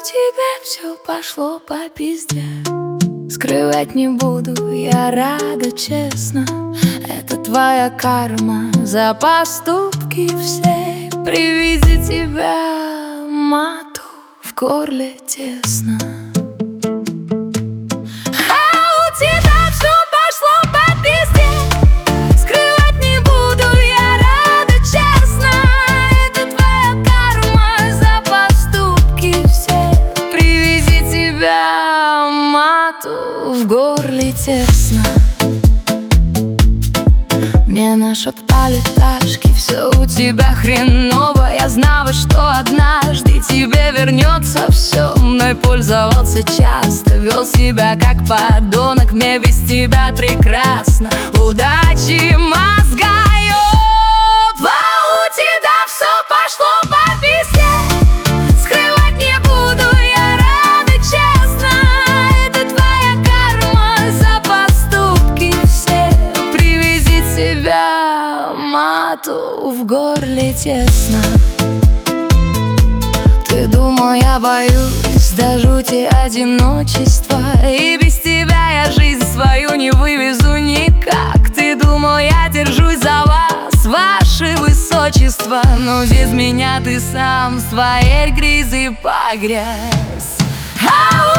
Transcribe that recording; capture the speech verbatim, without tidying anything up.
тебя все пошло по пизде. Скрывать не буду, я рада, честно. Это твоя карма за поступки все. При виде тебя мату в горле тесно. В горле тесно. Мне нашептали пташки: все у тебя хреново. Я знала, что однажды тебе вернется все. Мной пользовался часто, вел себя как подонок. Мне без тебя прекрасно. Удачи мозга. В горле тесно. Ты думал, я боюсь до жути одиночества, и без тебя я жизнь свою не вывезу никак. Ты думал, я держусь за вас, ваше высочество, но без меня ты сам в своей грязи погряз.